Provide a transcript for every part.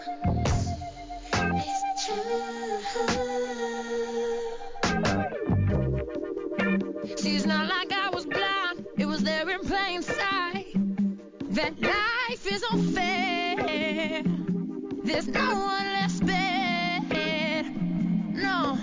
It's true. See, it's not like I was blind, it was there in plain sight. That life is unfair. There's no one less spared. No.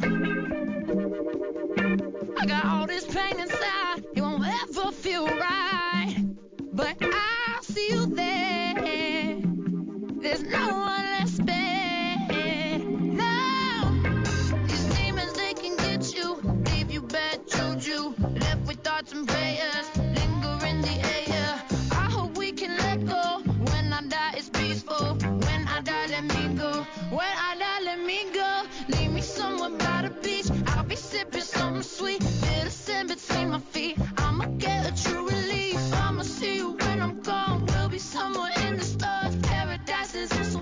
I got all this pain inside, it won't ever feel right. But I'll see you there. There's no one less spared. No. These demons, they can get you, leave you bad juju, left with thoughts and prayers, linger in the air. I hope we can let go. When I die, it's peaceful. When I die, let me go. When I die, let me go. Leave me somewhere by the beach. I'll be sipping something sweet. Feel the sand between my feet.